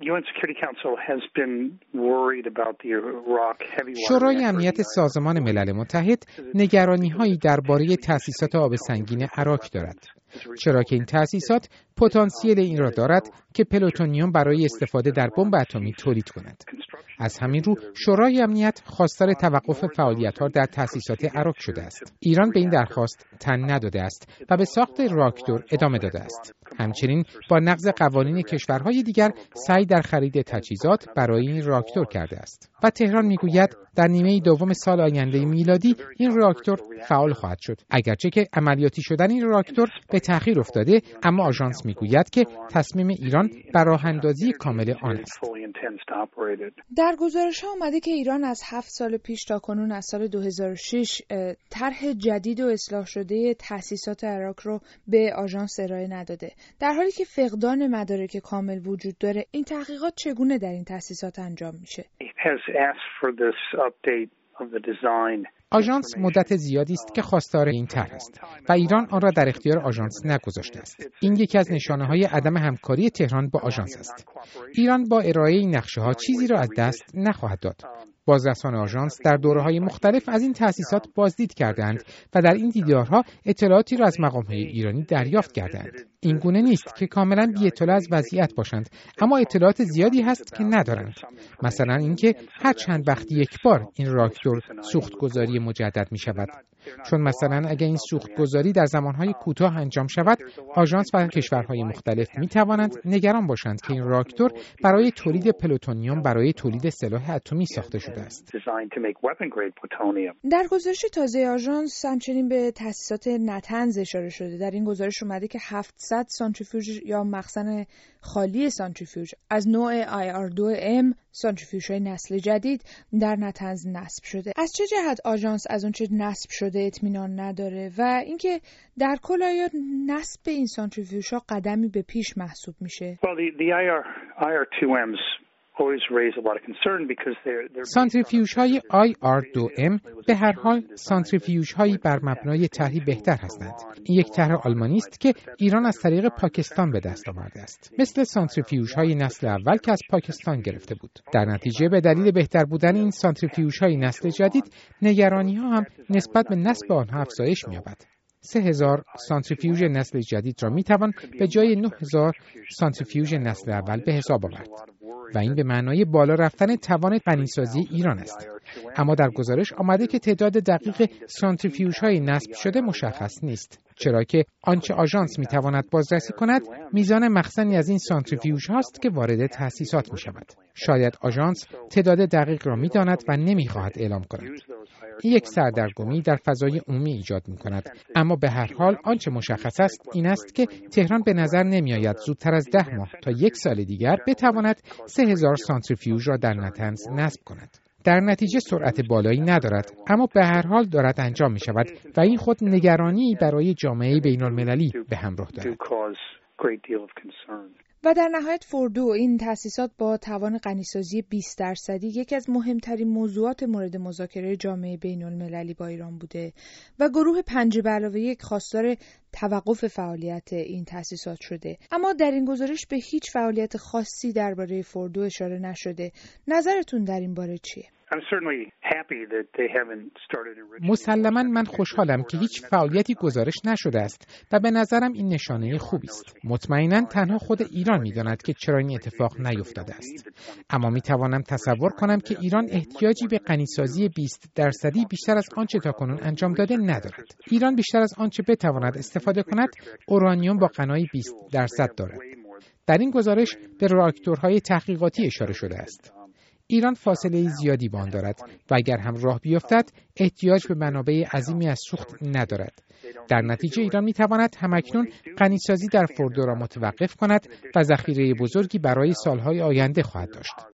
شورای امنیت سازمان ملل متحد نگرانی‌هایی درباره تأسیسات آب سنگین عراق دارد، چرا که این تأسیسات پتانسیل این را دارد که پلوتونیوم برای استفاده در بمب اتمی تولید کند. از همین رو شورای امنیت خواستار توقف فعالیت‌ها در تأسیسات عراق شده است. ایران به این درخواست تن نداده است و به ساخت راکتور ادامه داده است. همچنین با نقض قوانین کشورهای دیگر سعی در خرید تجهیزات برای این راکتور کرده است. و تهران میگوید در نیمه دوم سال آینده میلادی این راکتور فعال خواهد شد. اگرچه که عملیاتی شدن این راکتور به تأخیر افتاده، اما آژانس میگوید که تصمیم ایران بر راه‌اندازی کامل آن است. در گزارش‌ها آمده که ایران از 7 سال پیش تا کنون از سال 2006 طرح جدید و اصلاح شده تأسیسات عراق رو به آژانس ارائه نداده. در حالی که فقدان مدارک کامل وجود داره، این تحقیقات چگونه در این تأسیسات انجام میشه؟ آژانس مدت زیادی است که خواستار این طرح است و ایران آن را در اختیار آژانس نگذاشته است. این یکی از نشانه‌های عدم همکاری تهران با آژانس است. ایران با ارائه این نقشه‌ها چیزی را از دست نخواهد داد. بازرسان آژانس در دوره‌های مختلف از این تأسیسات بازدید کردند و در این دیدارها اطلاعاتی را از مقام‌های ایرانی دریافت کردند. این گونه نیست که کاملا بی اطلاع از وضعیت باشند، اما اطلاعات زیادی هست که ندارند. مثلا اینکه هر چند وقت یک بار این راکتور سوختگذاری مجدد می شود. چون مثلا اگر این سوختگذاری در زمانهای کوتاه انجام شود، آژانس و کشورهای مختلف می توانند نگران باشند که این راکتور برای تولید پلوتونیوم برای تولید سلاح اتمی ساخته شده است. در گزارش تازه آژانس همچنین به تأسیسات نتنز اشاره شده. در این گزارش اومده که 700 سانتریفیوژ یا مخزن خالی سانتریفیوژ از نوع IR2M سانتریفیوژهای نسل جدید در نتنز نصب شده. از چه جهت آژانس از اون چه نصب شده اطمینان نداره و اینکه در کل آیا نصب این سانتریفیوژها قدمی به پیش محسوب میشه؟ سانتریفیوژهای IR2M به هر حال سانتریفیوژهایی بر مبنای طرحی بهتر هستند. این یک طرح آلمانی است که ایران از طریق پاکستان به دست آورده است. مثل سانتریفیوژهای نسل اول که از پاکستان گرفته بود. در نتیجه به دلیل بهتر بودن این سانتریفیوژهای نسل جدید، نگرانی‌ها هم نسبت به نصب آنها افزایش می‌یابد. 3000 سانتریفیوژ نسل جدید را می‌توان به جای 9000 سانتریفیوژ نسل اول به حساب آورد. و این به معنای بالا رفتن توان غنیسازی ایران است. اما در گزارش آمده که تعداد دقیق سانتریفیوژهای نصب شده مشخص نیست، چرا که آنچه آژانس میتواند بازرسی کند میزان مخزنی از این سانتریفیوژ هاست که وارد تأسیسات می شود. شاید آژانس تعداد دقیق را میداند و نمیخواهد اعلام کند. این یک سردرگمی در فضای عمومی ایجاد می کند. اما به هر حال آنچه مشخص است این است که تهران به نظر نمی آید زودتر از 10 ماه تا 1 سال دیگر بتواند 3000 سانتریفیوژ را در نتنز نصب کند. در نتیجه سرعت بالایی ندارد، اما به هر حال دارد انجام می شود و این خود نگرانی برای جامعه بین المللی به همراه دارد. و در نهایت فوردو، این تأسیسات با توان غنیسازی 20% یکی از مهمترین موضوعات مورد مذاکره جامعه بین المللی با ایران بوده و گروه 5+1 خواستار توقف فعالیت این تأسیسات شده. اما در این گزارش به هیچ فعالیت خاصی درباره فوردو اشاره نشده. نظرتون در این باره چیه؟ مسلماً من خوشحالم که هیچ فعالیتی گزارش نشده است و به نظرم این نشانه خوبی است. مطمئناً تنها خود ایران می‌داند که چرا این اتفاق نیفتاده است. اما می‌توانم تصور کنم که ایران احتیاجی به غنیسازی 20% بیشتر از آنچه تاکنون انجام داده ندارد. ایران بیشتر از آنچه بتواند استفاده کند، اورانیوم با غنای 20% دارد. در این گزارش به راکتورهای تحقیقاتی اشاره شده است. ایران فاصله زیادی با آن دارد و اگر هم راه بیفتد احتیاج به منابع عظیمی از سوخت ندارد. در نتیجه ایران میتواند همکنون غنیسازی در فوردو را متوقف کند و ذخیره بزرگی برای سالهای آینده خواهد داشت.